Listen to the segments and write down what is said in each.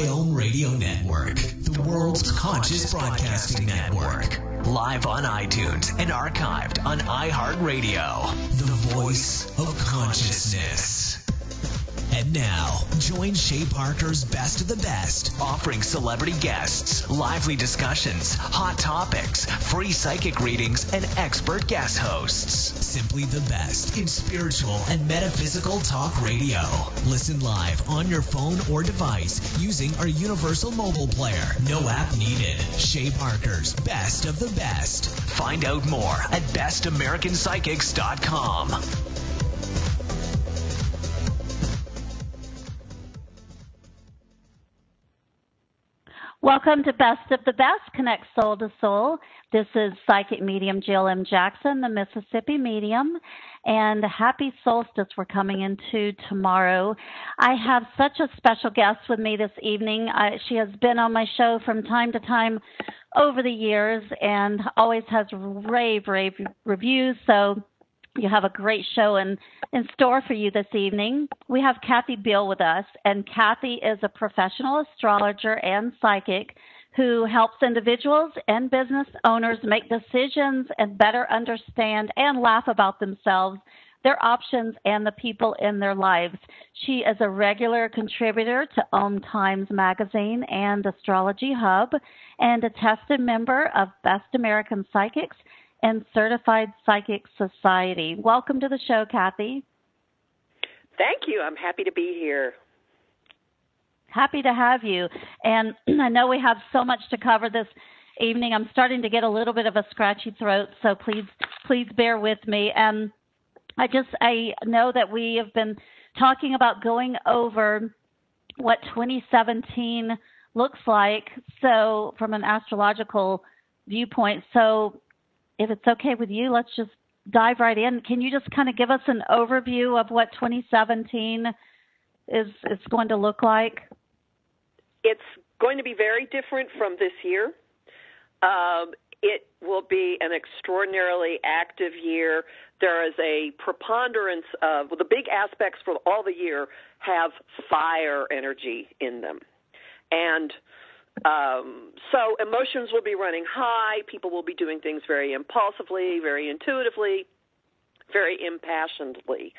Biome Radio Network, the world's conscious broadcasting network. Live on iTunes and archived on iHeartRadio, the voice of consciousness. And now, join Shay Parker's Best of the Best, offering celebrity guests, lively discussions, hot topics, free psychic readings, and expert guest hosts. Simply the best in spiritual and metaphysical talk radio. Listen live on your phone or device using our universal mobile player. No app needed. Shay Parker's Best of the Best. Find out more at bestamericanpsychics.com. Welcome to Best of the Best, Connect Soul to Soul. This is Psychic Medium Jill M. Jackson, the Mississippi Medium, and happy solstice we're coming into tomorrow. I have such a special guest with me this evening. She has been on my show from time to time over the years and always has rave reviews, so you have a great show in store for you this evening. We have Kathy Beal with us, and Kathy is a professional astrologer and psychic who helps individuals and business owners make decisions and better understand and laugh about themselves, their options, and the people in their lives. She is a regular contributor to Om Times Magazine and Astrology Hub, and a tested member of Best American Psychics and Certified Psychic Society. Welcome to the show, Kathy. Thank you. I'm happy to be here. Happy to have you. And I know we have so much to cover this evening. I'm starting to get a little bit of a scratchy throat, so please bear with me. And I know that we have been talking about going over what 2017 looks like, so from an astrological viewpoint. So if it's okay with you, let's just dive right in. Can you just kind of give us an overview of what 2017 is going to look like? It's going to be very different from this year. It will be an extraordinarily active year. There is a preponderance of, the big aspects for all the year have fire energy in them. And so emotions will be running high. People will be doing things very impulsively, very intuitively, very impassionedly,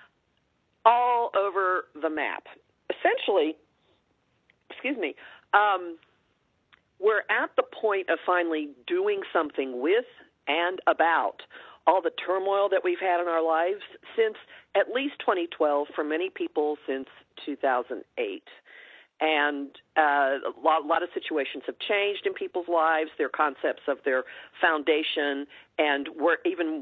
all over the map. Essentially, we're at the point of finally doing something with and about all the turmoil that we've had in our lives since at least 2012, for many people since 2008. And a lot of situations have changed in people's lives, their concepts of their foundation, and where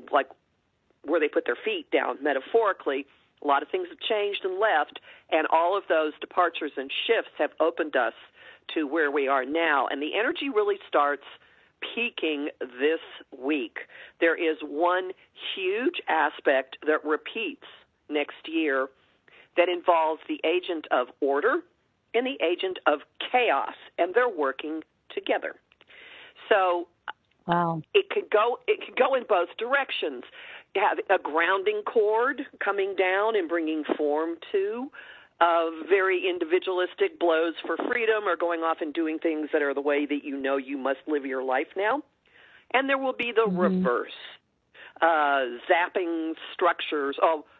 they put their feet down, metaphorically. A lot of things have changed and left, and all of those departures and shifts have opened us to where we are now. And the energy really starts peaking this week. There is one huge aspect that repeats next year that involves the agent of order and the agent of chaos, and they're working together. So wow. It could go in both directions. You have a grounding cord coming down and bringing form to very individualistic blows for freedom, or going off and doing things that are the way that you know you must live your life now. And there will be the reverse, zapping structures.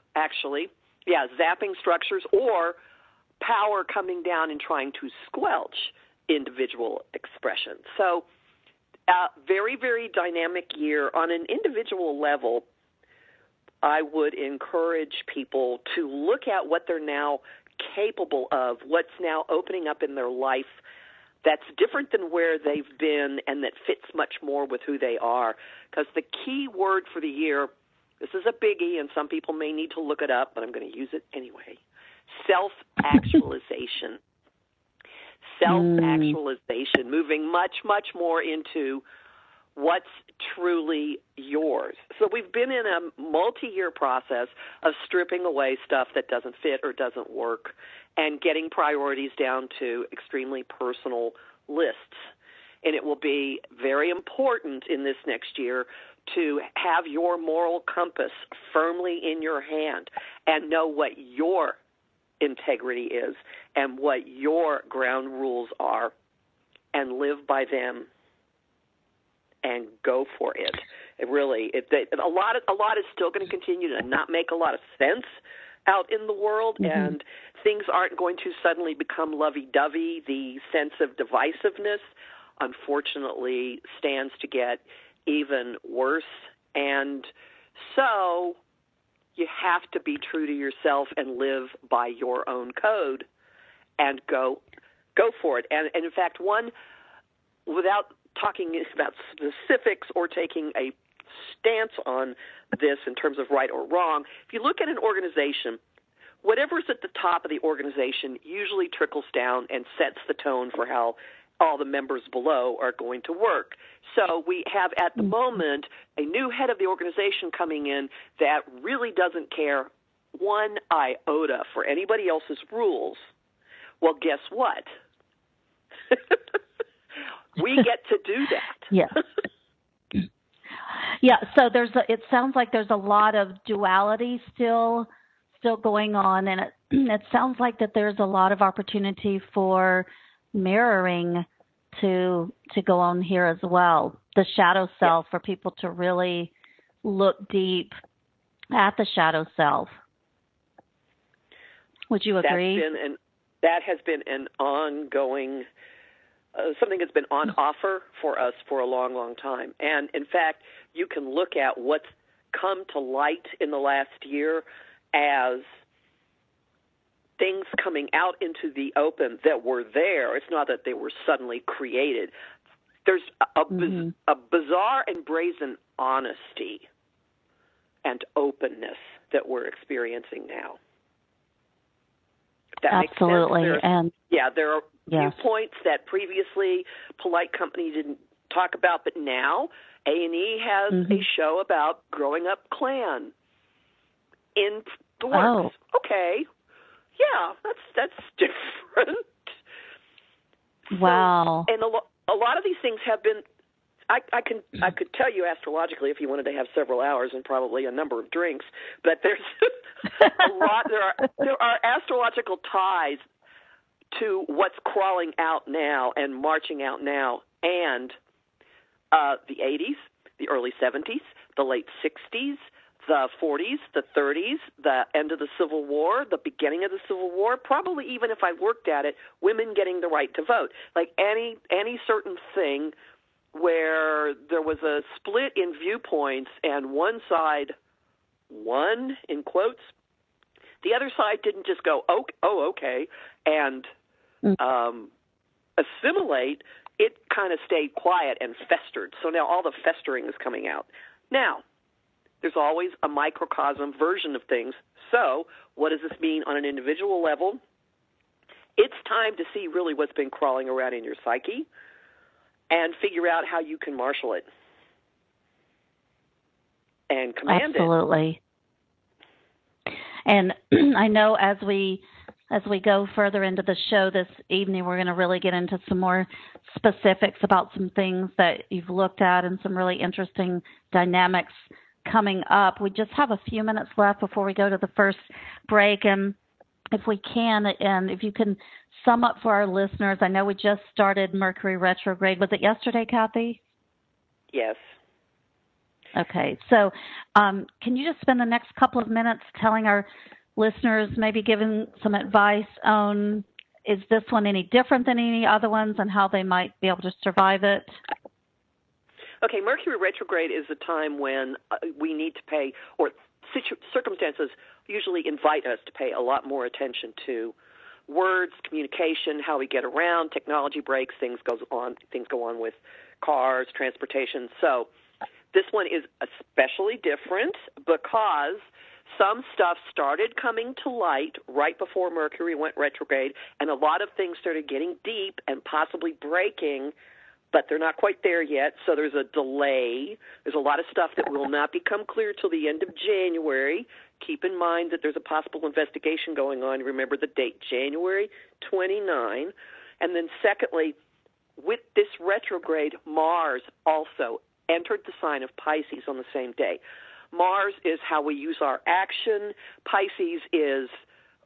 Zapping structures, or power coming down and trying to squelch individual expression. So very, very dynamic year. On an individual level, I would encourage people to look at what they're now capable of, what's now opening up in their life that's different than where they've been and that fits much more with who they are. Because the key word for the year, this is a biggie, and some people may need to look it up, but I'm going to use it anyway. Self-actualization. Self-actualization, moving much, much more into what's truly yours. So we've been in a multi-year process of stripping away stuff that doesn't fit or doesn't work and getting priorities down to extremely personal lists. And it will be very important in this next year to have your moral compass firmly in your hand and know what your integrity is and what your ground rules are, and live by them and go for it. A lot is still going to continue to not make a lot of sense out in the world, and things aren't going to suddenly become lovey-dovey. The sense of divisiveness, unfortunately, stands to get even worse, and so you have to be true to yourself and live by your own code and go for it. And in fact, without talking about specifics or taking a stance on this in terms of right or wrong, if you look at an organization, whatever's at the top of the organization usually trickles down and sets the tone for how all the members below are going to work. So we have at the moment a new head of the organization coming in that really doesn't care one iota for anybody else's rules. Well, guess what? We get to do that. Yeah. Yeah, so it sounds like there's a lot of duality still going on, and it sounds like that there's a lot of opportunity for mirroring to go on here as well. The shadow self, for people to really look deep at the shadow self. Would you agree? That has been an ongoing something that's been on offer for us for a long, long time. And, in fact, you can look at what's come to light in the last year as things coming out into the open that were there. It's not that they were suddenly created. There's a bizarre and brazen honesty and openness that we're experiencing now. That Absolutely. Makes sense. And there are viewpoints that previously Polite Company didn't talk about, but now A&E has a show about growing up Klan in the works. Oh. Okay. Yeah, that's different. Wow. So, and a lot of these things have been. I could tell you astrologically if you wanted to have several hours and probably a number of drinks, but there's a lot. There are astrological ties to what's crawling out now and marching out now, and the 80s, the early 70s, the late 60s, the 40s, the 30s, the end of the Civil War, the beginning of the Civil War, probably even if I worked at it, women getting the right to vote. Like any certain thing where there was a split in viewpoints and one side won, in quotes, the other side didn't just go, okay, and assimilate. It kind of stayed quiet and festered. So now all the festering is coming out. Now, there's always a microcosm version of things. So what does this mean on an individual level? It's time to see really what's been crawling around in your psyche and figure out how you can marshal it and command Absolutely. And I know as we go further into the show this evening, we're going to really get into some more specifics about some things that you've looked at and some really interesting dynamics coming up. We just have a few minutes left before we go to the first break, and if we can, and if you can sum up for our listeners, I know we just started Mercury retrograde. Was it yesterday, Kathy? Yes. Okay. So can you just spend the next couple of minutes telling our listeners, maybe giving some advice on, is this one any different than any other ones and how they might be able to survive it? Okay, Mercury retrograde is a time when we need to pay, or circumstances usually invite us to pay a lot more attention to words, communication, how we get around, technology breaks, things go on with cars, transportation. So this one is especially different because some stuff started coming to light right before Mercury went retrograde, and a lot of things started getting deep and possibly breaking, but they're not quite there yet, so there's a delay. There's a lot of stuff that will not become clear till the end of January. Keep in mind that there's a possible investigation going on. Remember the date, January 29. And then secondly, with this retrograde, Mars also entered the sign of Pisces on the same day. Mars is how we use our action. Pisces is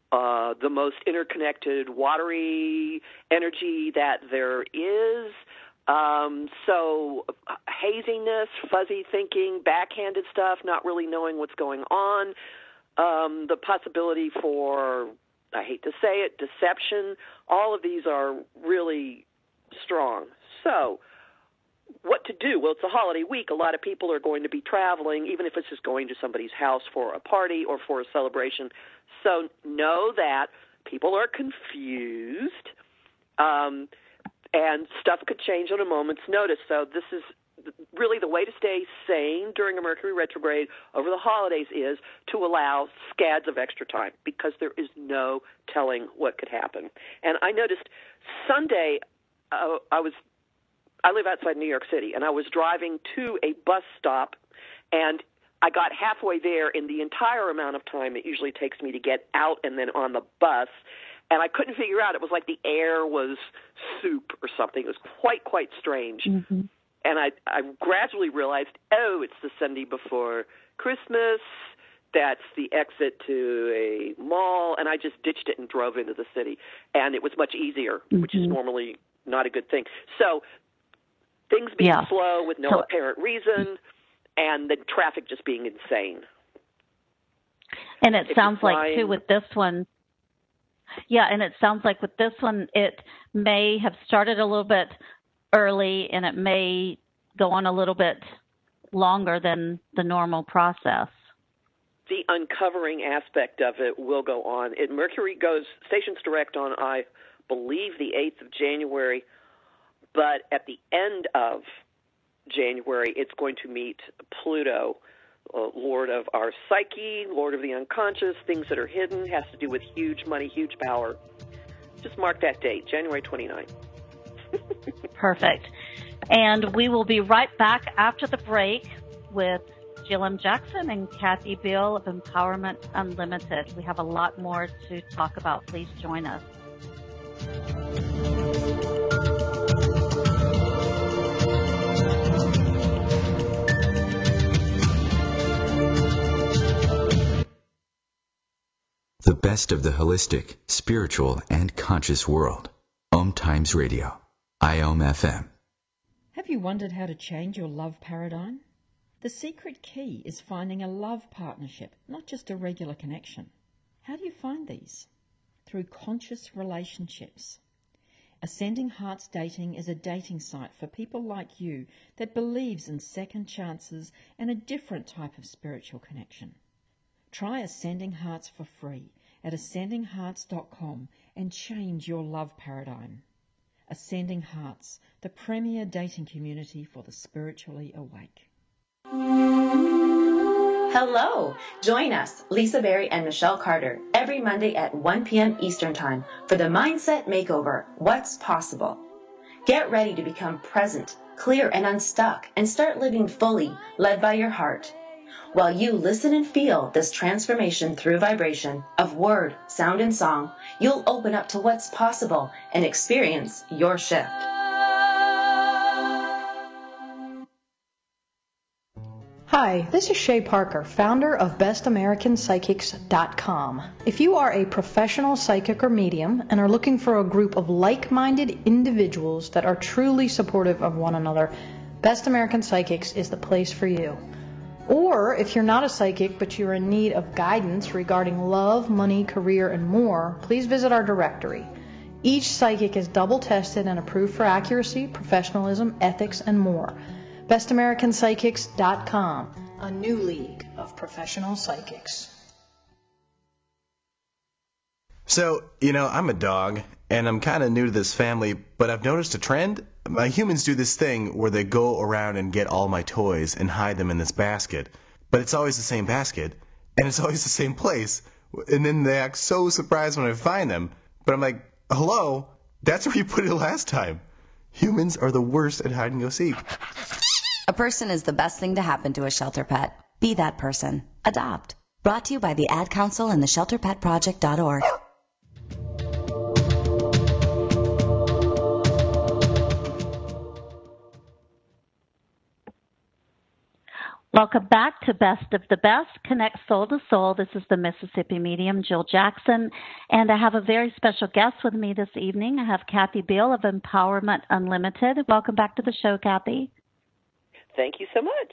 the most interconnected, watery energy that there is. So haziness, fuzzy thinking, backhanded stuff, not really knowing what's going on, the possibility for, I hate to say it, deception, all of these are really strong. So what to do? Well, it's a holiday week. A lot of people are going to be traveling, even if it's just going to somebody's house for a party or for a celebration. So know that people are confused, and stuff could change on a moment's notice. So this is really the way to stay sane during a Mercury retrograde over the holidays is to allow scads of extra time, because there is no telling what could happen. And I noticed Sunday, I live outside New York City, and I was driving to a bus stop, and I got halfway there in the entire amount of time it usually takes me to get out and then on the bus, and I couldn't figure out. It was like the air was soup or something. It was quite strange. Mm-hmm. And I gradually realized, it's the Sunday before Christmas. That's the exit to a mall, and I just ditched it and drove into the city. And it was much easier, mm-hmm. which is normally not a good thing. So things being slow with no apparent reason, and the traffic just being insane. And it sounds like, too, with this one, it may have started a little bit early, and it may go on a little bit longer than the normal process. The uncovering aspect of it will go on. Mercury goes stations direct on, I believe, the 8th of January, but at the end of January, it's going to meet Pluto, Lord of our psyche, Lord of the unconscious, things that are hidden, has to do with huge money, huge power. Just mark that date, January 29th. Perfect. And we will be right back after the break with Jill M. Jackson and Kathy Bill of Empowerment Unlimited. We have a lot more to talk about. Please join us. The best of the holistic, spiritual, and conscious world. Om Times Radio. IOM FM. Have you wondered how to change your love paradigm? The secret key is finding a love partnership, not just a regular connection. How do you find these? Through conscious relationships. Ascending Hearts Dating is a dating site for people like you that believes in second chances and a different type of spiritual connection. Try Ascending Hearts for free at ascendinghearts.com and change your love paradigm. Ascending Hearts, the premier dating community for the spiritually awake. Hello! Join us, Lisa Berry and Michelle Carter, every Monday at 1 p.m. Eastern Time for the Mindset Makeover, What's Possible. Get ready to become present, clear, and unstuck, and start living fully, led by your heart. While you listen and feel this transformation through vibration of word, sound, and song, you'll open up to what's possible and experience your shift. Hi, this is Shay Parker, founder of BestAmericanPsychics.com. If you are a professional psychic or medium and are looking for a group of like-minded individuals that are truly supportive of one another, Best American Psychics is the place for you. Or if you're not a psychic but you're in need of guidance regarding love, money, career, and more, please visit our directory. Each psychic is double tested and approved for accuracy, professionalism, ethics, and more. BestAmericanPsychics.com, a new league of professional psychics. So, I'm a dog, and I'm kind of new to this family, but I've noticed a trend. My humans do this thing where they go around and get all my toys and hide them in this basket, but it's always the same basket, and it's always the same place, and then they act so surprised when I find them, but I'm like, hello, that's where you put it last time. Humans are the worst at hide and go seek. A person is the best thing to happen to a shelter pet. Be that person. Adopt. Brought to you by the Ad Council and the ShelterPetProject.org. Welcome back to Best of the Best, Connect Soul to Soul. This is the Mississippi medium, Jill Jackson, and I have a very special guest with me this evening. I have Kathy Beal of Empowerment Unlimited. Welcome back to the show, Kathy. Thank you so much.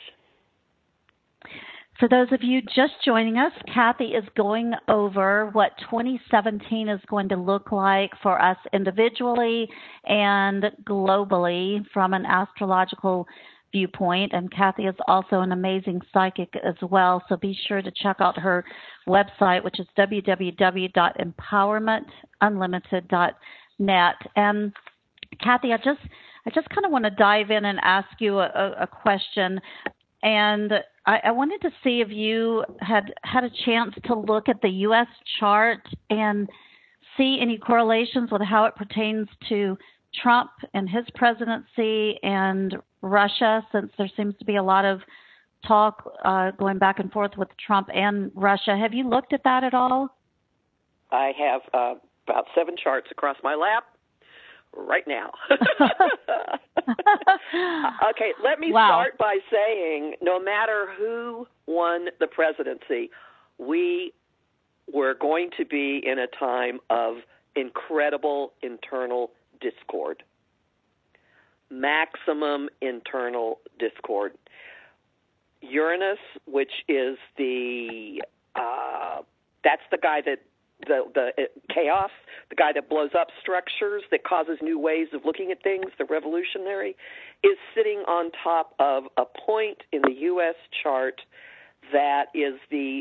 For those of you just joining us, Kathy is going over what 2017 is going to look like for us individually and globally from an astrological viewpoint. And Kathy is also an amazing psychic as well. So be sure to check out her website, which is www.empowermentunlimited.net. And Kathy, I just kind of want to dive in and ask you a question. And I wanted to see if you had a chance to look at the U.S. chart and see any correlations with how it pertains to Trump and his presidency and Russia, since there seems to be a lot of talk going back and forth with Trump and Russia. Have you looked at that at all? I have about 7 charts across my lap right now. Okay, let me start by saying no matter who won the presidency, we were going to be in a time of incredible internal discord. Maximum internal discord. Uranus, which is that's the guy that the chaos, the guy that blows up structures, that causes new ways of looking at things, the revolutionary, is sitting on top of a point in the U.S. chart that is the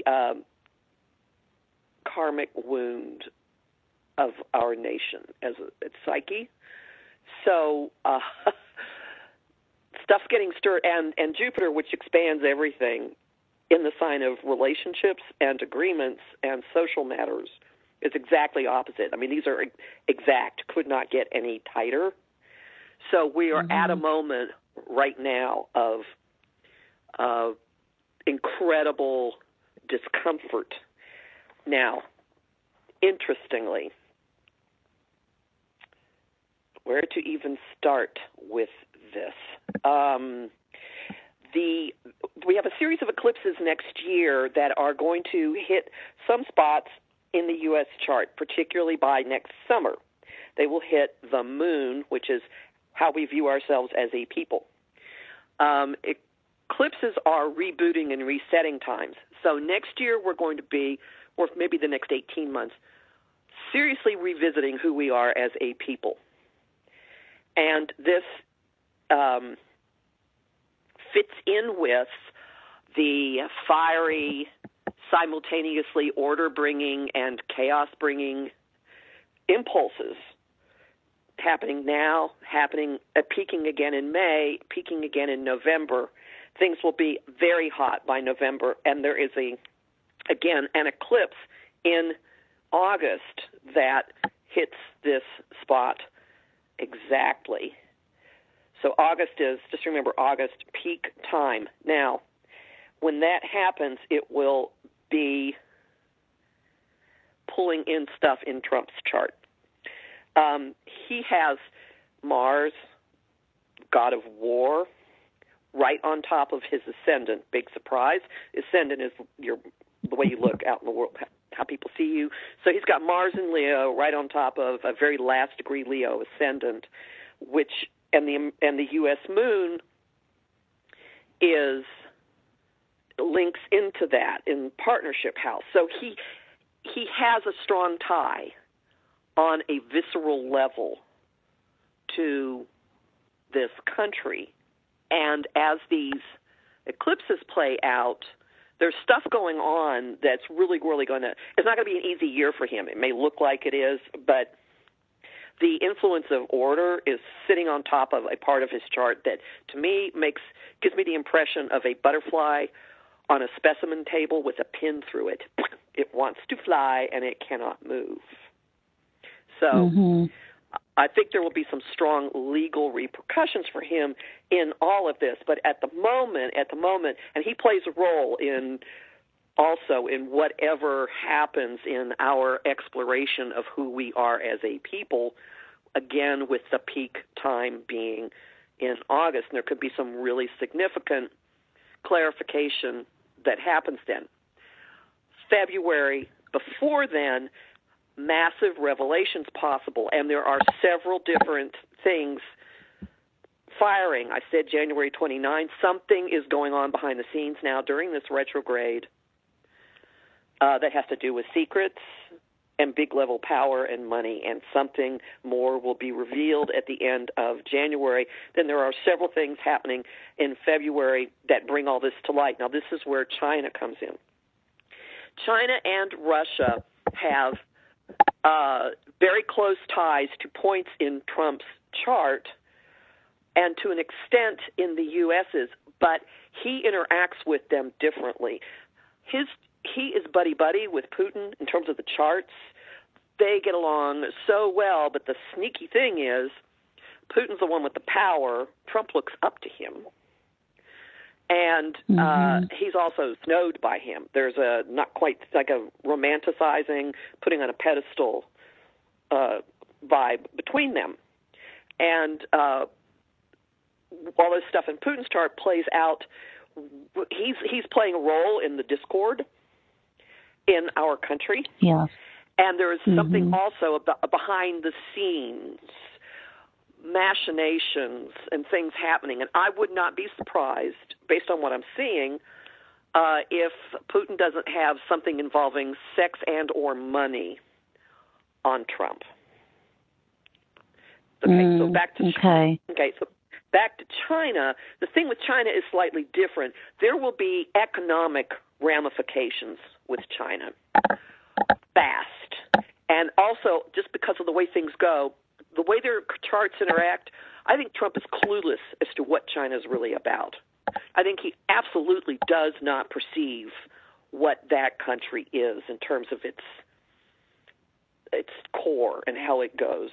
karmic wound of our nation as a psyche. So stuff's getting stirred, and Jupiter, which expands everything in the sign of relationships and agreements and social matters, is exactly opposite. I mean, these are exact, could not get any tighter. So we are at a moment right now of incredible discomfort. Now, interestingly, where to even start with this? We have a series of eclipses next year that are going to hit some spots in the U.S. chart, particularly by next summer. They will hit the moon, which is how we view ourselves as a people. Eclipses are rebooting and resetting times. So next year we're going to be, or maybe the next 18 months, seriously revisiting who we are as a people. And this fits in with the fiery, simultaneously order-bringing and chaos-bringing impulses happening now, peaking again in May, peaking again in November. Things will be very hot by November, and there is again an eclipse in August that hits this spot exactly. So August is, just remember, August, peak time. Now, when that happens, it will be pulling in stuff in Trump's chart. He has Mars, god of war, right on top of his ascendant. Big surprise. Ascendant is the way you look out in the world, how people see you. So he's got Mars in Leo right on top of a very last degree Leo ascendant, and the U.S. moon links into that in partnership house. So he has a strong tie on a visceral level to this country. And as these eclipses play out, there's stuff going on that's really, really going to, it's not going to be an easy year for him. It may look like it is, but the influence of order is sitting on top of a part of his chart that, to me, gives me the impression of a butterfly on a specimen table with a pin through it. It wants to fly, and it cannot move. So I think there will be some strong legal repercussions for him in all of this. But at the moment, and he plays a role also in whatever happens in our exploration of who we are as a people, again, with the peak time being in August. And there could be some really significant clarification that happens then. February, before then, massive revelations possible, and there are several different things firing. I said January 29th. Something is going on behind the scenes now during this retrograde that has to do with secrets and big-level power and money, and something more will be revealed at the end of January. Then there are several things happening in February that bring all this to light. Now, this is where China comes in. China and Russia have very close ties to points in Trump's chart and to an extent in the U.S.'s, but he interacts with them differently. He is buddy-buddy with Putin in terms of the charts. They get along so well, but the sneaky thing is Putin's the one with the power. Trump looks up to him. And he's also snowed by him. There's a not quite like a romanticizing, putting on a pedestal vibe between them. And all this stuff in Putin's chart plays out. He's playing a role in the discord in our country. Yes. And there is something also behind the scenes, machinations and things happening. And I would not be surprised, based on what I'm seeing, if Putin doesn't have something involving sex and or money on Trump. Okay, so back to China. Okay, so back to China. The thing with China is slightly different. There will be economic ramifications with China fast. And also, just because of the way things go, the way their charts interact, I think Trump is clueless as to what China is really about. I think he absolutely does not perceive what that country is in terms of its core and how it goes.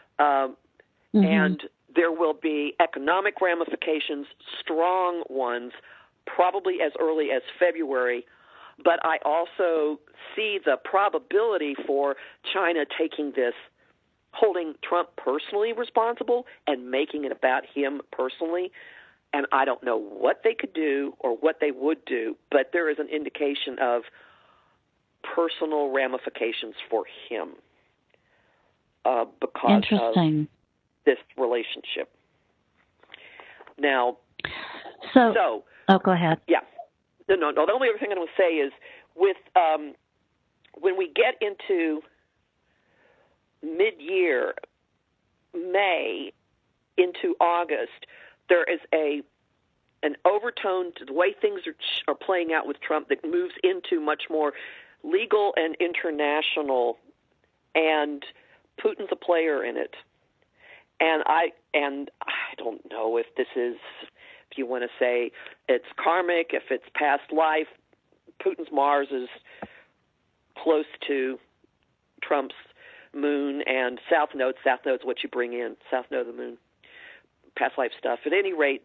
And there will be economic ramifications, strong ones, probably as early as February. But I also see the probability for China taking this, holding Trump personally responsible and making it about him personally. And I don't know what they could do or what they would do, but there is an indication of personal ramifications for him because of this relationship. Now, so go ahead. Yeah. No. The only other thing I'm going to say is with when we get into mid-year, May into August, there is an overtone to the way things are playing out with Trump that moves into much more legal and international, and Putin's a player in it. And I don't know if this is, if you want to say it's karmic, if it's past life. Putin's Mars is close to Trump's moon, and South Node. South Node's what you bring in, South Node of the moon, past life stuff. At any rate,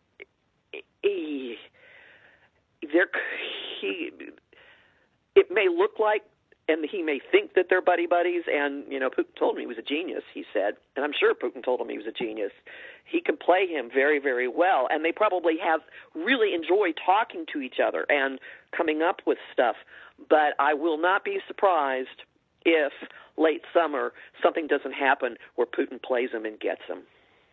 it may look like, and he may think that they're buddies, and, Putin told him he was a genius, he said, and I'm sure Putin told him he was a genius. He can play him very, very well, and they probably have really enjoyed talking to each other and coming up with stuff, but I will not be surprised if late summer something doesn't happen where Putin plays him and gets him.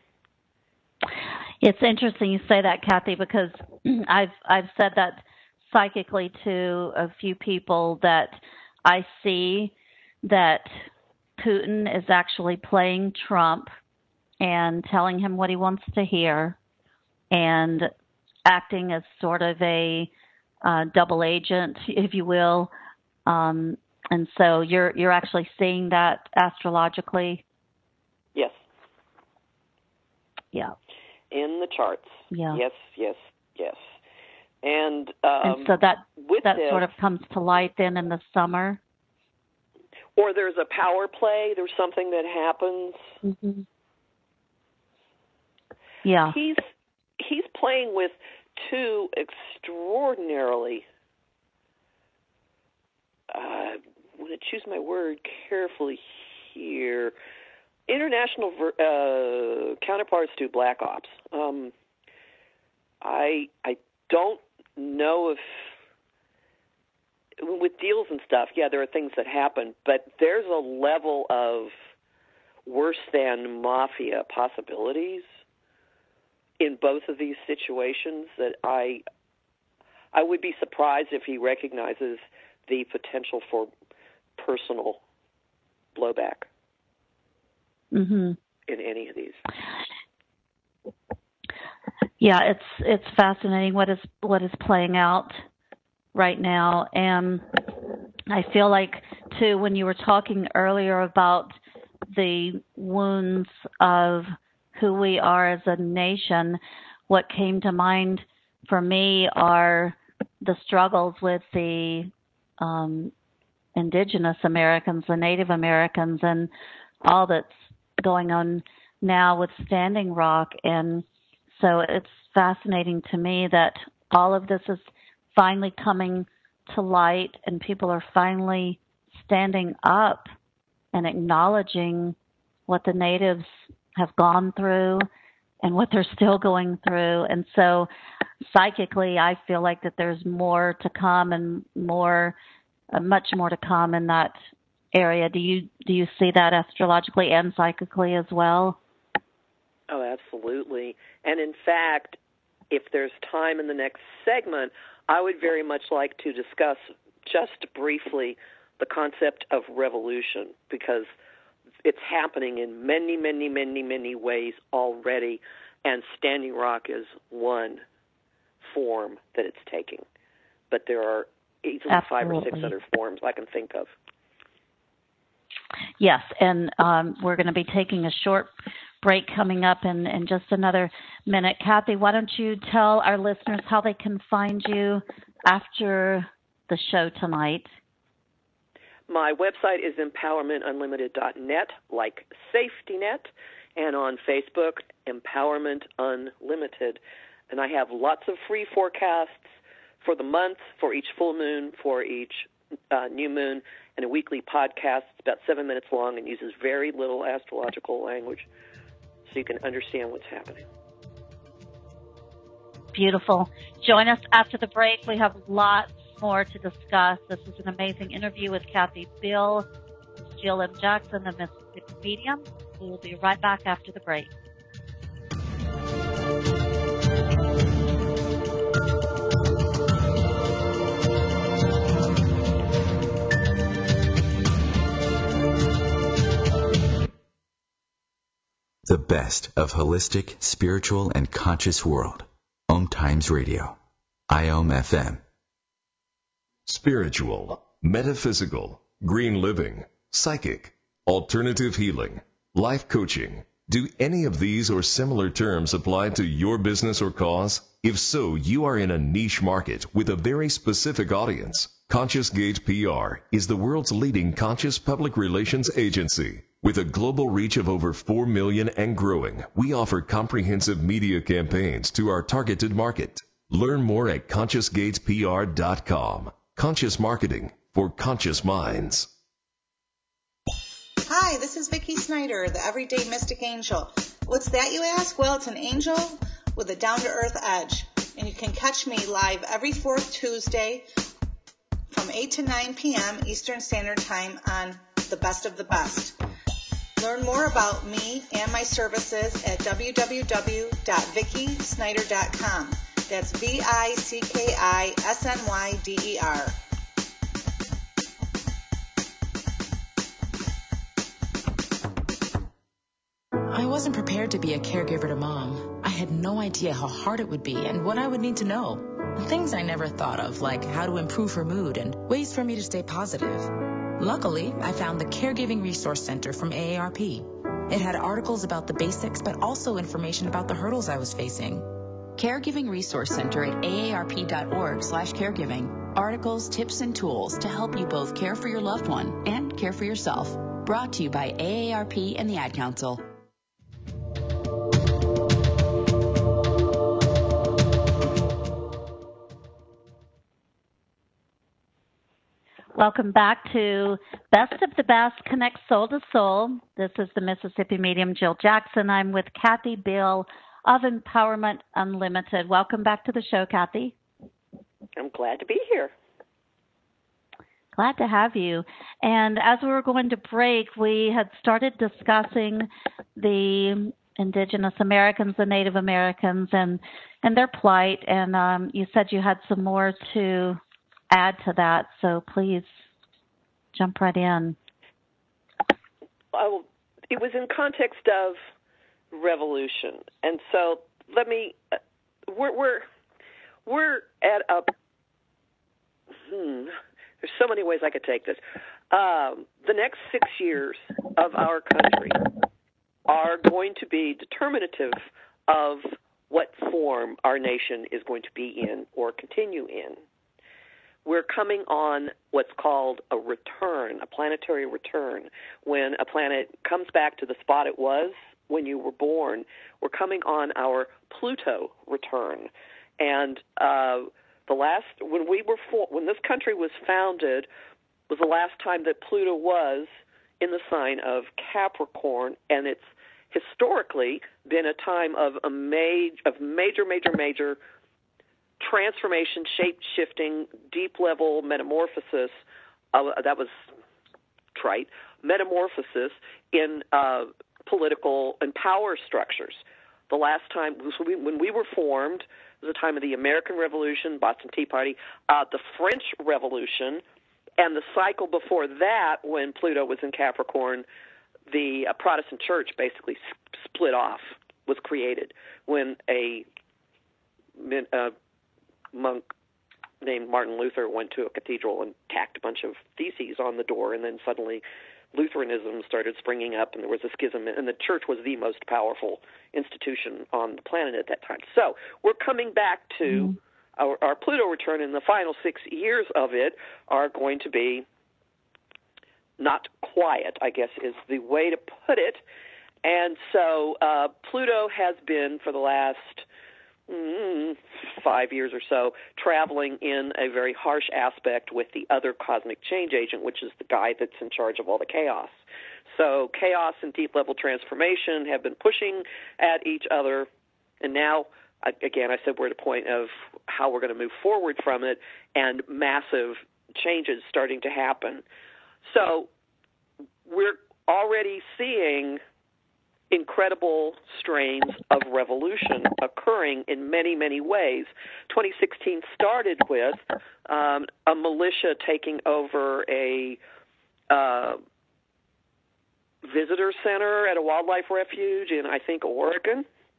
It's interesting you say that, Kathy, because I've said that psychically to a few people that I see that Putin is actually playing Trump and telling him what he wants to hear and acting as sort of a double agent, if you will. And so you're actually seeing that astrologically? Yes. Yeah. In the charts. Yeah. Yes. And so that sort of comes to light then in the summer? Or there's a power play. There's something that happens. Mm-hmm. Yeah. He's playing with two extraordinarily, I want to choose my word carefully here, international counterparts to Black Ops. I don't know if, with deals and stuff, yeah, there are things that happen, but there's a level of worse than mafia possibilities in both of these situations that I would be surprised if he recognizes the potential for personal blowback in any of these. Yeah, it's fascinating what is playing out right now, and I feel like too when you were talking earlier about the wounds of who we are as a nation, what came to mind for me are the struggles with the indigenous Americans, the Native Americans, and all that's going on now with Standing Rock. And so it's fascinating to me that all of this is finally coming to light and people are finally standing up and acknowledging what the natives have gone through and what they're still going through. And so psychically, I feel like that there's more to come and much more to come in that area. Do you see that astrologically and psychically as well? Oh, absolutely. And in fact, if there's time in the next segment, I would very much like to discuss just briefly the concept of revolution, because it's happening in many, many, many, many ways already, and Standing Rock is one form that it's taking. But there are easily 5 or 6 other forms I can think of. Yes, and we're going to be taking a short break coming up in just another minute. Kathy, why don't you tell our listeners how they can find you after the show tonight? My website is empowermentunlimited.net, like safety net, and on Facebook, Empowerment Unlimited. And I have lots of free forecasts for the month, for each full moon, for each new moon, and a weekly podcast. It's about 7 minutes long and uses very little astrological language so you can understand what's happening. Beautiful. Join us after the break. We have lots more to discuss. This is an amazing interview with Kathy Bill, Jill M. Jackson, the Mississippi Medium. We will be right back after the break. The best of holistic, spiritual, and conscious world. Om Times Radio. IOM FM. Spiritual, metaphysical, green living, psychic, alternative healing, life coaching. Do any of these or similar terms apply to your business or cause? If so, you are in a niche market with a very specific audience. Conscious Gate PR is the world's leading conscious public relations agency. With a global reach of over 4 million and growing, we offer comprehensive media campaigns to our targeted market. Learn more at ConsciousGatesPR.com. Conscious marketing for conscious minds. Hi, this is Vicki Snyder, the Everyday Mystic Angel. What's that, you ask? Well, it's an angel with a down-to-earth edge. And you can catch me live every fourth Tuesday from 8 to 9 p.m. Eastern Standard Time on The Best of the Best. Learn more about me and my services at www.vickysnyder.com. That's VICKISNYDER. I wasn't prepared to be a caregiver to Mom. I had no idea how hard it would be and what I would need to know. Things I never thought of, like how to improve her mood and ways for me to stay positive. Luckily, I found the Caregiving Resource Center from AARP. It had articles about the basics, but also information about the hurdles I was facing. Caregiving Resource Center at aarp.org/caregiving. Articles, tips, and tools to help you both care for your loved one and care for yourself. Brought to you by AARP and the Ad Council. Welcome back to Best of the Best Connect Soul to Soul. This is the Mississippi medium, Jill Jackson. I'm with Kathy Bill of Empowerment Unlimited. Welcome back to the show, Kathy. I'm glad to be here. Glad to have you. And as we were going to break, we had started discussing the Indigenous Americans, the Native Americans, and their plight. And you said you had some more to add to that, so please jump right in. It was in context of revolution, and so let me. We're at a. There's so many ways I could take this. The next 6 years of our country are going to be determinative of what form our nation is going to be in or continue in. We're coming on what's called a return, a planetary return. When a planet comes back to the spot it was when you were born, we're coming on our Pluto return. And when this country was founded was the last time that Pluto was in the sign of Capricorn, and it's historically been a time of major transformation, shape-shifting, deep-level metamorphosis. That was trite. Metamorphosis in political and power structures. The last time, when we were formed, was the time of the American Revolution, Boston Tea Party, the French Revolution, and the cycle before that, when Pluto was in Capricorn, the Protestant Church basically split off, was created when a monk named Martin Luther went to a cathedral and tacked a bunch of theses on the door, and then suddenly Lutheranism started springing up, and there was a schism, and the church was the most powerful institution on the planet at that time. So we're coming back to our Pluto return, and the final 6 years of it are going to be not quiet, I guess is the way to put it. And so Pluto has been, for the last 5 years or so, traveling in a very harsh aspect with the other cosmic change agent, which is the guy that's in charge of all the chaos. So chaos and deep-level transformation have been pushing at each other, and now, again, I said we're at a point of how we're going to move forward from it, and massive changes starting to happen. So we're already seeing incredible strains of revolution occurring in many, many ways. 2016 started with a militia taking over a visitor center at a wildlife refuge in, I think, Oregon.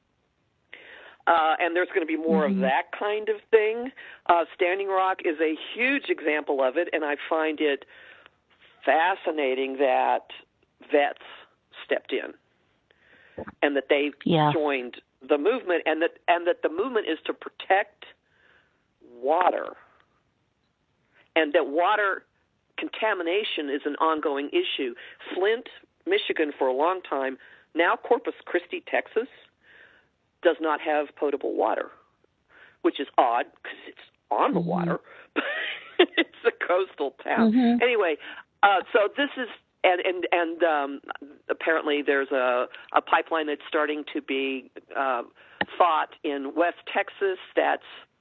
And there's going to be more of that kind of thing. Standing Rock is a huge example of it, and I find it fascinating that vets stepped in and that they've joined the movement, and that the movement is to protect water, and that water contamination is an ongoing issue. Flint, Michigan, for a long time, now Corpus Christi, Texas, does not have potable water, which is odd because it's on the water. It's a coastal town. Anyway, so this is, and apparently there's a pipeline that's starting to be thought in West Texas that's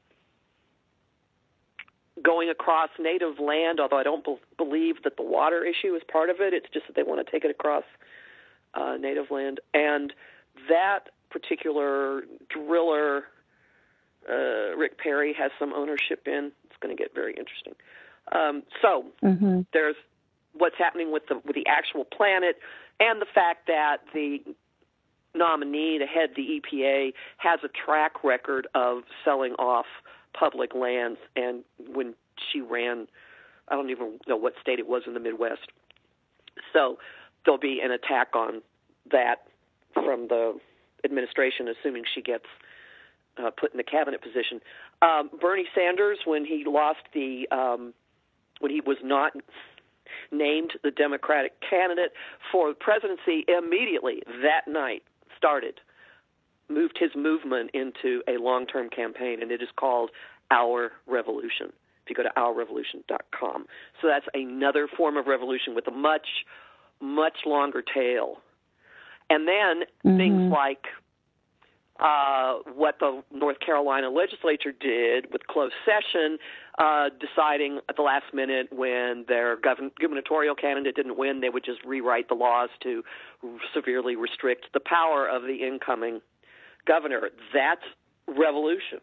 going across native land, although I don't believe that the water issue is part of it. It's just that they want to take it across native land. And that particular driller, Rick Perry, has some ownership in. It's going to get very interesting. So there's what's happening with the actual planet, and the fact that the nominee to head the EPA has a track record of selling off public lands. And when she ran, I don't even know what state it was in the Midwest. So there'll be an attack on that from the administration, assuming she gets put in the cabinet position. Bernie Sanders, when he lost when he was not named the Democratic candidate for the presidency, immediately that night moved his movement into a long-term campaign, and it is called Our Revolution. If you go to ourrevolution.com. So that's another form of revolution with a much, much longer tail. And then things like what the North Carolina legislature did with closed session, deciding at the last minute when their gubernatorial candidate didn't win, they would just rewrite the laws to severely restrict the power of the incoming governor. That's revolution.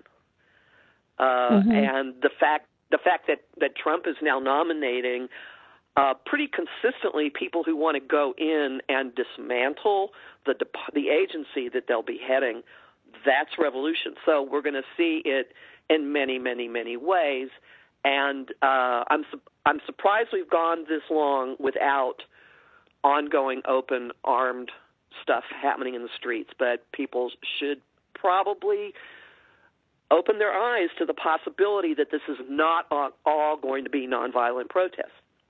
And the fact that Trump is now nominating pretty consistently people who want to go in and dismantle the agency that they'll be heading, that's revolution. So we're going to see it in many, many, many ways. And I'm surprised we've gone this long without ongoing, open, armed stuff happening in the streets. But people should probably open their eyes to the possibility that this is not all going to be nonviolent protests.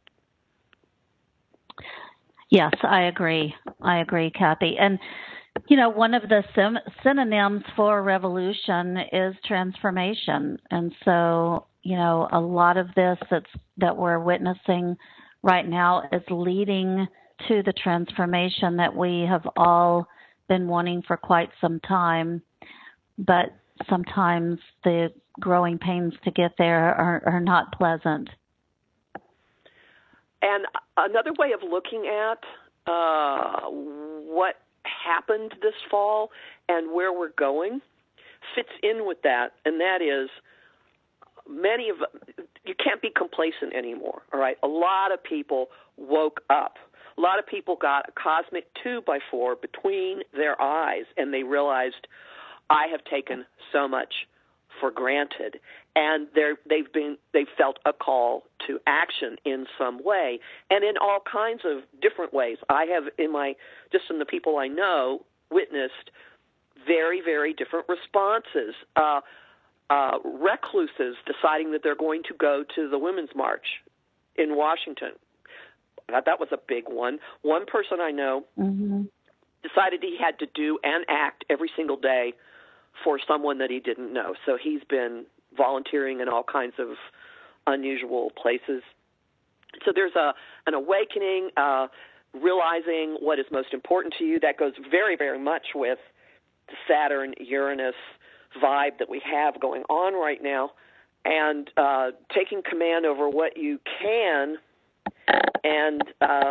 Yes, I agree, Kathy. And, one of the synonyms for revolution is transformation. And so, a lot of this that we're witnessing right now is leading to the transformation that we have all been wanting for quite some time. But sometimes the growing pains to get there are not pleasant. And another way of looking at what happened this fall and where we're going fits in with that, and that is you can't be complacent anymore, all right? A lot of people woke up. A lot of people got a cosmic 2x4 between their eyes, and they realized, I have taken so much for granted, and they've felt a call to action in some way, and in all kinds of different ways. I have just in the people I know, witnessed very, very different responses. Recluses deciding that they're going to go to the Women's March in Washington. That was a big one. One person I know decided he had to do an act every single day for someone that he didn't know. So he's been volunteering in all kinds of unusual places. So there's an awakening, realizing what is most important to you. That goes very, very much with the Saturn-Uranus vibe that we have going on right now, and taking command over what you can and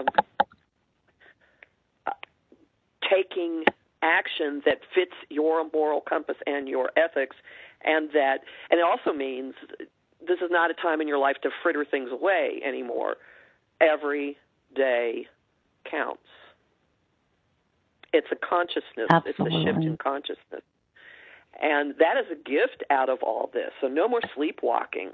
taking action that fits your moral compass and your ethics, and it also means this is not a time in your life to fritter things away anymore. Every day counts. It's a consciousness. Absolutely. It's a shift in consciousness. And that is a gift out of all this. So no more sleepwalking.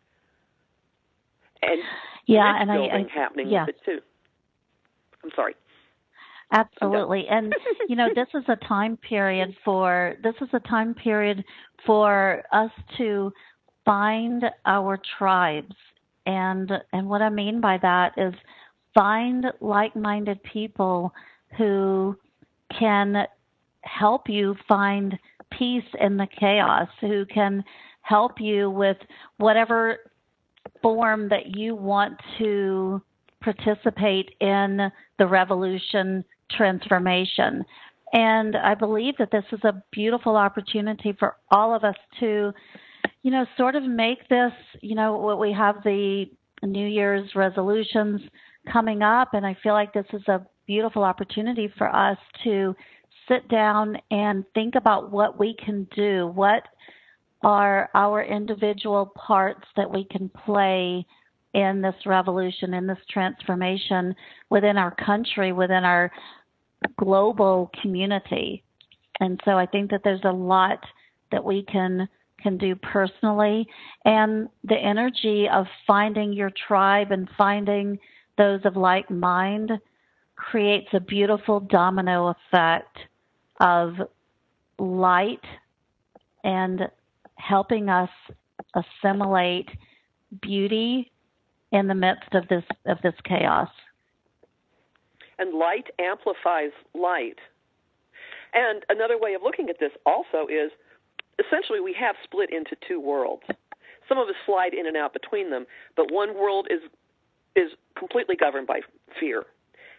And building happening with it too. I'm sorry. Absolutely. And this is a time period for us to find our tribes. And what I mean by that is find like-minded people who can help you find peace in the chaos, who can help you with whatever form that you want to participate in the revolution transformation. And I believe that this is a beautiful opportunity for all of us to, sort of make this, what we have the New Year's resolutions coming up. And I feel like this is a beautiful opportunity for us to sit down and think about what we can do, what are our individual parts that we can play in this revolution, in this transformation within our country, within our global community. And so I think that there's a lot that we can do personally, and the energy of finding your tribe and finding those of like mind creates a beautiful domino effect of light and helping us assimilate beauty in the midst of this chaos. And light amplifies light. And another way of looking at this also is, essentially we have split into two worlds. Some of us slide in and out between them, but one world is completely governed by fear.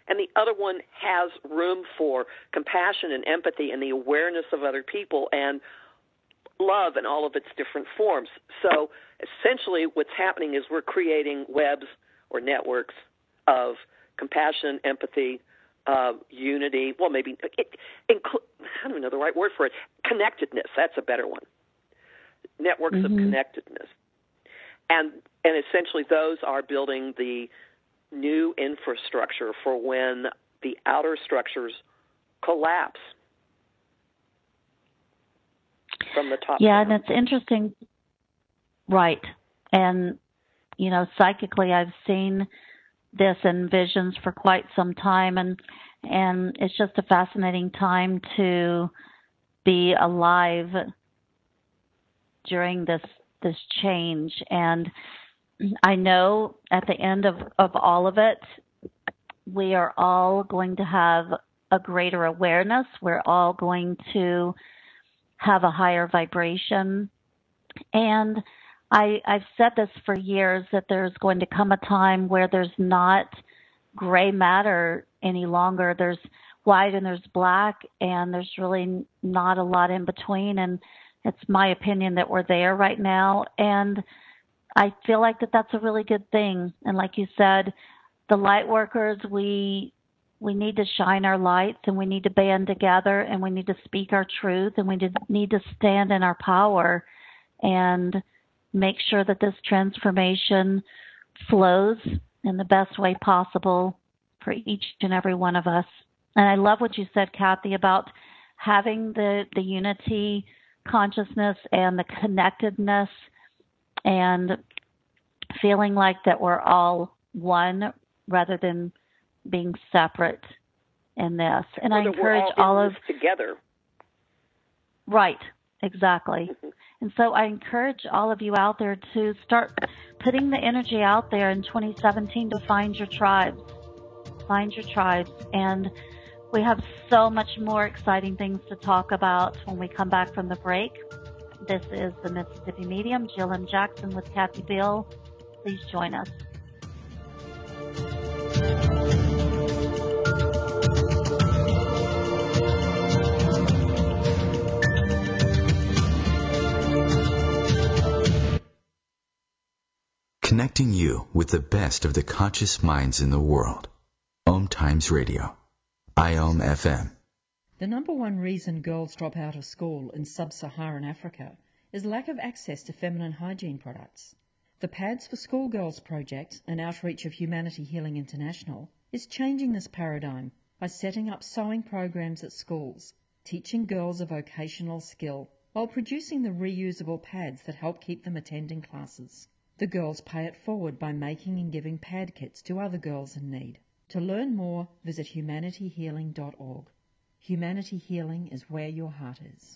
and the other one has room for compassion and empathy and the awareness of other people and love in all of its different forms. So essentially what's happening is we're creating webs or networks of compassion, empathy, unity, well, maybe, I don't even know the right word for it, connectedness, that's a better one. Networks of connectedness. And essentially those are building the new infrastructure for when the outer structures collapse from the top down. And it's interesting. Right. And, psychically I've seen this in visions for quite some time, and it's just a fascinating time to be alive during this change. And I know at the end of all of it, we are all going to have a greater awareness. We're all going to have a higher vibration. And I've said this for years, that there's going to come a time where there's not gray matter any longer. There's white and there's black, and there's really not a lot in between. And it's my opinion that we're there right now. And I feel like that's a really good thing. And like you said, the light workers, we need to shine our lights, and we need to band together, and we need to speak our truth, and we need to stand in our power and make sure that this transformation flows in the best way possible for each and every one of us. And I love what you said, Kathy, about having the unity consciousness and the connectedness and feeling like that we're all one rather than being separate in this. And I encourage all of together. Right, exactly. And so I encourage all of you out there to start putting the energy out there in 2017 to find your tribes. Find your tribes. And we have so much more exciting things to talk about when we come back from the break. This is the Mississippi Medium, Jill M. Jackson with Kathy Bill. Please join us. Connecting you with the best of the conscious minds in the world. Om Times Radio. IOM FM. The number one reason girls drop out of school in sub-Saharan Africa is lack of access to feminine hygiene products. The Pads for Schoolgirls project, an outreach of Humanity Healing International, is changing this paradigm by setting up sewing programs at schools, teaching girls a vocational skill, while producing the reusable pads that help keep them attending classes. The girls pay it forward by making and giving pad kits to other girls in need. To learn more, visit humanityhealing.org. Humanity Healing is where your heart is.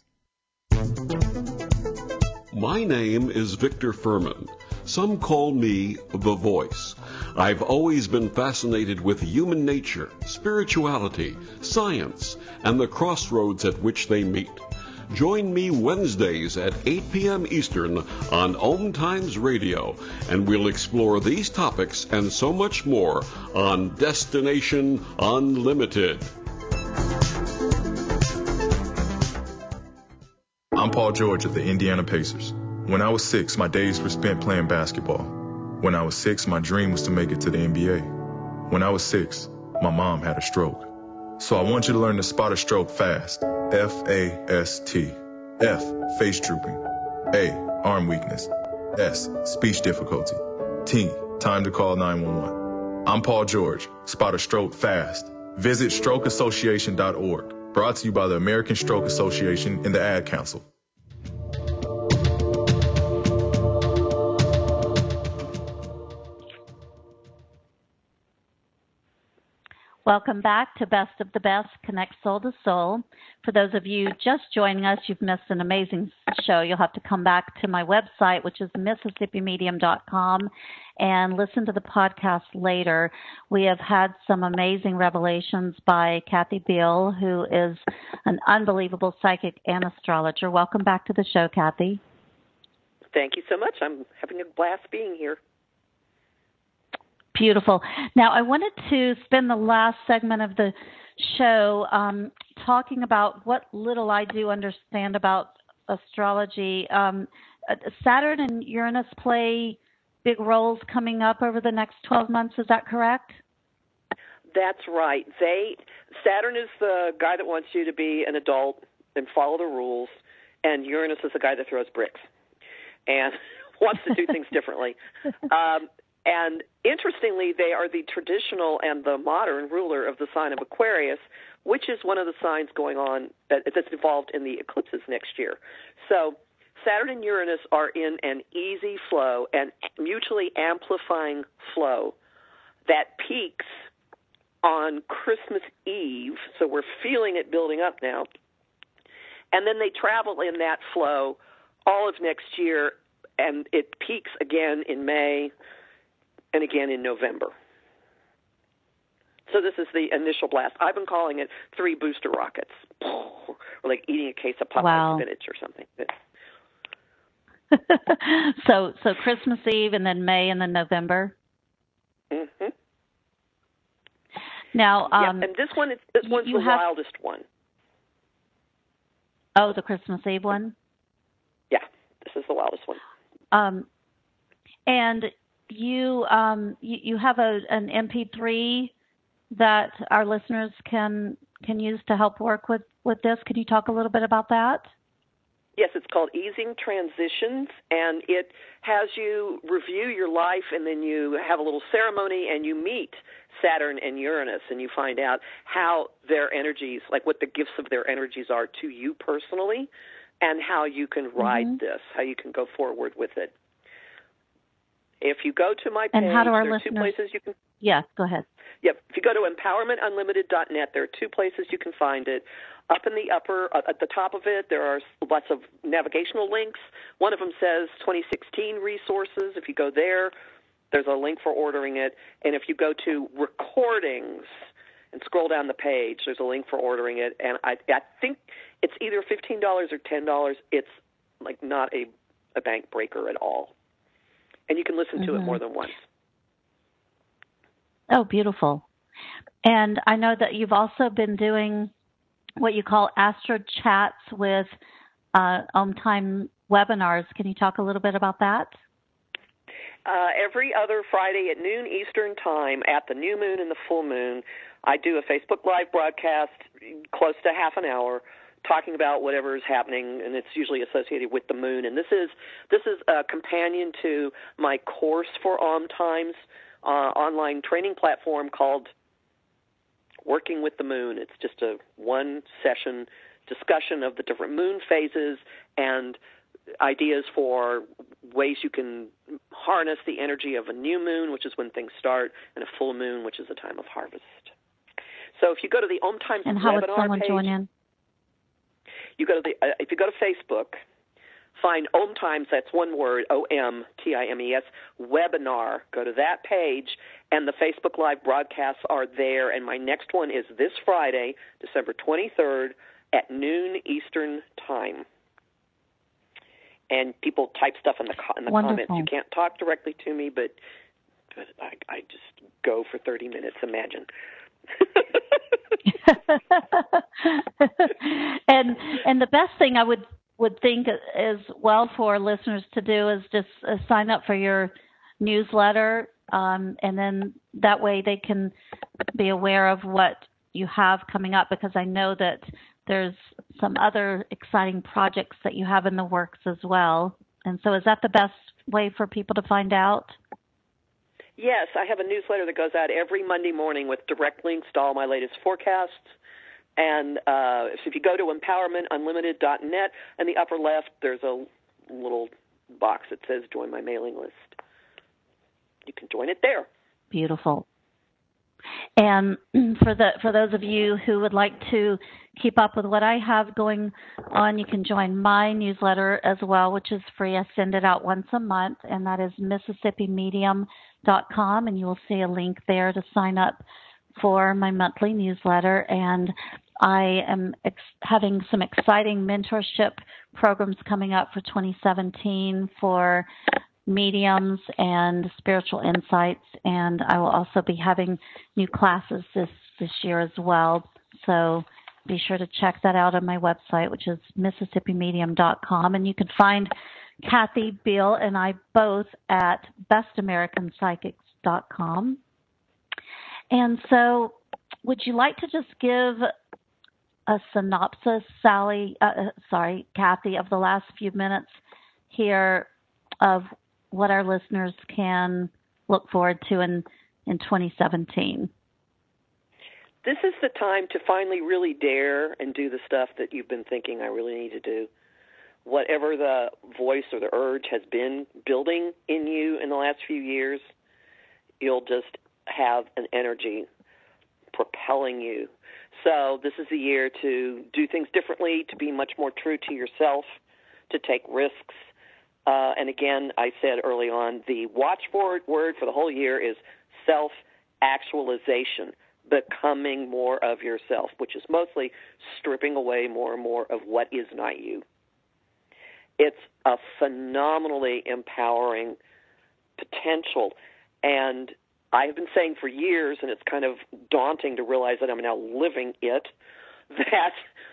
My name is Victor Furman. Some call me The Voice. I've always been fascinated with human nature, spirituality, science, and the crossroads at which they meet. Join me Wednesdays at 8 p.m. Eastern on Om Times Radio, and we'll explore these topics and so much more on Destination Unlimited. I'm Paul George of the Indiana Pacers. When I was 6, my days were spent playing basketball. When I was 6, my dream was to make it to the NBA. When I was 6, my mom had a stroke. So I want you to learn to spot a stroke fast. F-A-S-T. F, face drooping. A, arm weakness. S, speech difficulty. T, time to call 911. I'm Paul George. Spot a stroke fast. Visit strokeassociation.org. Brought to you by the American Stroke Association and the Ad Council. Welcome back to Best of the Best, Connect Soul to Soul. For those of you just joining us, you've missed an amazing show. You'll have to come back to my website, which is MississippiMedium.com, and listen to the podcast later. We have had some amazing revelations by Kathy Bill, who is an unbelievable psychic and astrologer. Welcome back to the show, Kathy. Thank you so much. I'm having a blast being here. Beautiful. Now, I wanted to spend the last segment of the show talking about what little I do understand about astrology. Saturn and Uranus play big roles coming up over the next 12 months. Is that correct? That's right. Saturn is the guy that wants you to be an adult and follow the rules, and Uranus is the guy that throws bricks and wants to do things differently. And interestingly, they are the traditional and the modern ruler of the sign of Aquarius, which is one of the signs going on that's involved in the eclipses next year. So Saturn and Uranus are in an easy flow and mutually amplifying flow that peaks on Christmas Eve, so we're feeling it building up now. And then they travel in that flow all of next year, and it peaks again in May and again in November. So this is the initial blast. I've been calling it 3 booster rockets, or like eating a case of Popeye spinach or something. So Christmas Eve and then May and then November? Mm-hmm. Now, and this one's the wildest one. Oh, the Christmas Eve one? Yeah, this is the wildest one. And you have an MP3 that our listeners can use to help work with this. Can you talk a little bit about that? Yes, it's called Easing Transitions, and it has you review your life, and then you have a little ceremony, and you meet Saturn and Uranus, and you find out how their energies, like what the gifts of their energies are to you personally, and how you can ride this, how you can go forward with it. If you go to my page, and how do our there are listeners... 2 places you can... Yeah, go ahead. Yep. If you go to empowermentunlimited.net, there are 2 places you can find it. Up in the upper, at the top of it, there are lots of navigational links. One of them says 2016 resources. If you go there, there's a link for ordering it. And if you go to recordings and scroll down the page, there's a link for ordering it. And I think it's either $15 or $10. It's like not a bank breaker at all. And you can listen to it more than once. Oh, beautiful. And I know that you've also been doing what you call Astro Chats with Time webinars. Can you talk a little bit about that? Every other Friday at noon Eastern Time, at the new moon and the full moon, I do a Facebook Live broadcast close to half an hour talking about whatever is happening, and it's usually associated with the moon. And this is a companion to my course for Times online training platform called Working with the Moon. It's just a one-session discussion of the different moon phases and ideas for ways you can harness the energy of a new moon, which is when things start, and a full moon, which is a time of harvest. So if you go to the Times and how would someone page, join in? You go to if you go to Facebook, find Times, that's one word, OMTIMES, webinar. Go to that page, and the Facebook Live broadcasts are there. And my next one is this Friday, December 23rd, at noon Eastern Time. And people type stuff in the comments. You can't talk directly to me, but I just go for 30 minutes, imagine. and the best thing I would think as well for listeners to do is just sign up for your newsletter, and then that way they can be aware of what you have coming up, because I know that there's some other exciting projects that you have in the works as well. And so is that the best way for people to find out? Yes, I have a newsletter that goes out every Monday morning with direct links to all my latest forecasts. And so if you go to empowermentunlimited.net, in the upper left, there's a little box that says join my mailing list. You can join it there. Beautiful. And for those of you who would like to keep up with what I have going on, you can join my newsletter as well, which is free. I send it out once a month, and that is MississippiMedium.com, and you will see a link there to sign up for my monthly newsletter. And I am having some exciting mentorship programs coming up for 2017 for mediums and spiritual insights, and I will also be having new classes this year as well. So be sure to check that out on my website, which is MississippiMedium.com, and you can find Kathy, Bill, and I both at BestAmericanPsychics.com. And so would you like to just give a synopsis, Kathy, of the last few minutes here of what our listeners can look forward to in 2017? This is the time to finally really dare and do the stuff that you've been thinking I really need to do. Whatever the voice or the urge has been building in you in the last few years, you'll just have an energy propelling you. So this is the year to do things differently, to be much more true to yourself, to take risks. And again, I said early on, the watchword word for the whole year is self-actualization, becoming more of yourself, which is mostly stripping away more and more of what is not you. It's a phenomenally empowering potential. And I have been saying for years, and it's kind of daunting to realize that I'm now living it, that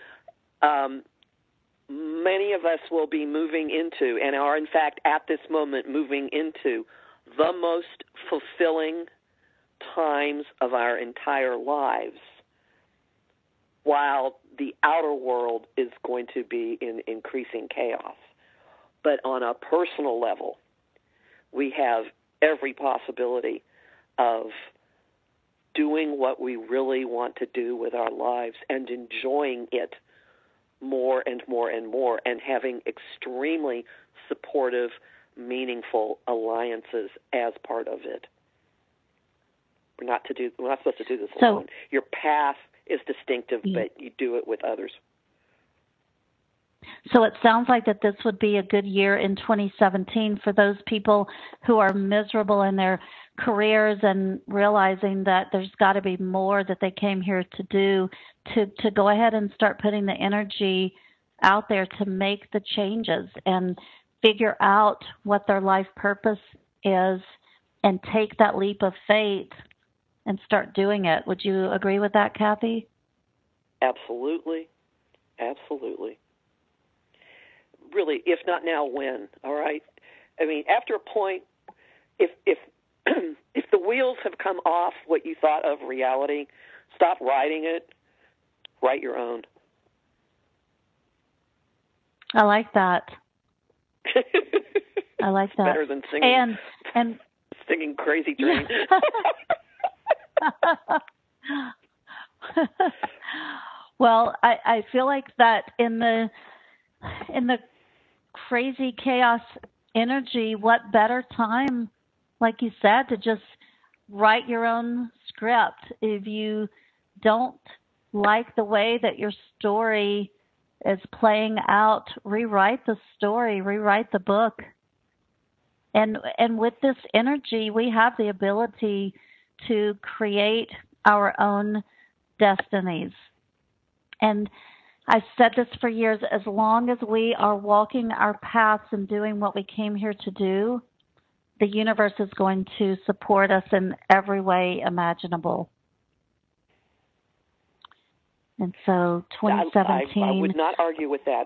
many of us will be moving into, and are in fact at this moment moving into, the most fulfilling times of our entire lives, while the outer world is going to be in increasing chaos. But on a personal level, we have every possibility of doing what we really want to do with our lives and enjoying it more and more and more, and having extremely supportive, meaningful alliances as part of it. We're not supposed to do this alone. Your path is distinctive, but you do it with others. So it sounds like that this would be a good year in 2017 for those people who are miserable in their careers and realizing that there's got to be more that they came here to do, to go ahead and start putting the energy out there to make the changes and figure out what their life purpose is and take that leap of faith and start doing it. Would you agree with that, Kathy? Absolutely. Absolutely. Really, if not now, when? All right? I mean, after a point, if if the wheels have come off what you thought of reality, stop riding it. Write your own. I like that. I like that. Better than singing and singing Crazy Train. Well, I feel like that in the crazy chaos energy, what better time, like you said, to just write your own script. If you don't like the way that your story is playing out, rewrite the story, rewrite the book. And with this energy, we have the ability to create our own destinies. And I've said this for years, as long as we are walking our paths and doing what we came here to do, the universe is going to support us in every way imaginable. And so 2017... I would not argue with that.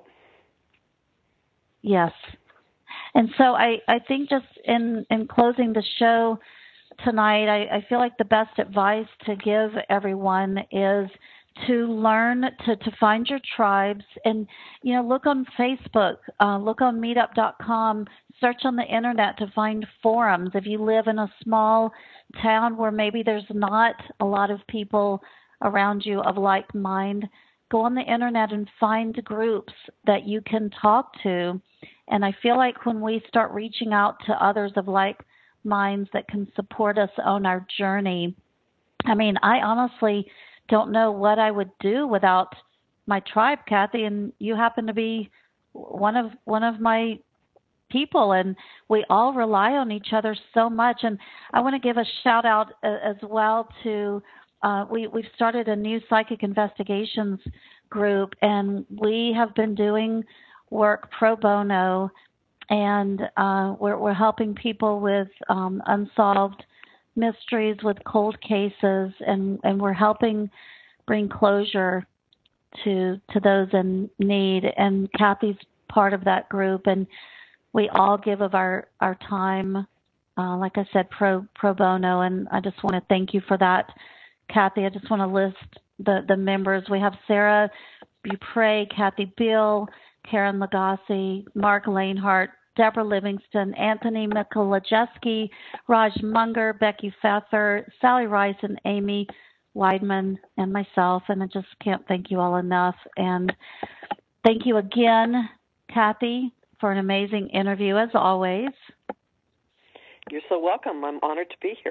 Yes. And so I think just in closing the show tonight, I feel like the best advice to give everyone is to learn to find your tribes and, look on Facebook, look on meetup.com, search on the internet to find forums. If you live in a small town where maybe there's not a lot of people around you of like mind, go on the internet and find groups that you can talk to. And I feel like when we start reaching out to others of like minds that can support us on our journey, I honestly don't know what I would do without my tribe, Kathy, and you happen to be one of my people, and we all rely on each other so much. And I want to give a shout out as well to we've started a new psychic investigations group, and we have been doing work pro bono and we're helping people with unsolved mysteries, with cold cases, and we're helping bring closure to those in need. And Kathy's part of that group, and we all give of our time, like I said, pro bono, and I just want to thank you for that, Kathy. I just want to list the members. We have Sarah Bupre, Kathy Beal, Karen Lagasse, Mark Lanehart, Deborah Livingston, Anthony Mikolajewski, Raj Munger, Becky Fether, Sally Rice, and Amy Weidman, and myself. And I just can't thank you all enough. And thank you again, Kathy, for an amazing interview, as always. You're so welcome. I'm honored to be here.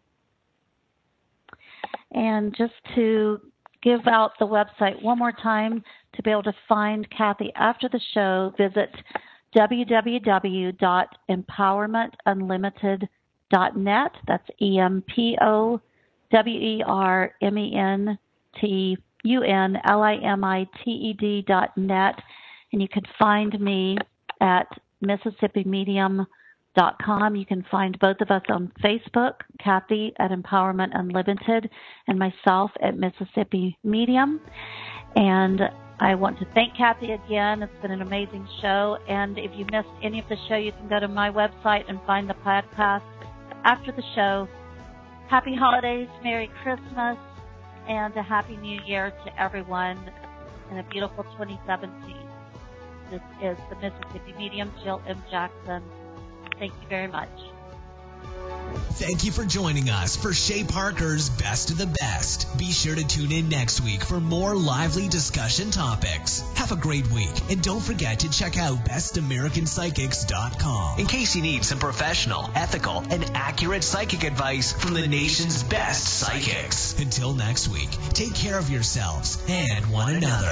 And just to give out the website one more time, to be able to find Kathy after the show, visit www.empowermentunlimited.net. That's EMPOWERMENTUNLIMITED.net. And you can find me at MississippiMedium.com. You can find both of us on Facebook, Kathy at Empowerment Unlimited, and myself at Mississippi Medium. And I want to thank Kathy again. It's been an amazing show. And if you missed any of the show, you can go to my website and find the podcast after the show. Happy holidays, Merry Christmas, and a Happy New Year to everyone, and a beautiful 2017. This is the Mississippi Medium, Jill M. Jackson. Thank you very much. Thank you for joining us for Shay Parker's Best of the Best. Be sure to tune in next week for more lively discussion topics. Have a great week, and don't forget to check out bestamericanpsychics.com in case you need some professional, ethical, and accurate psychic advice from the nation's best psychics. Until next week, take care of yourselves and one another.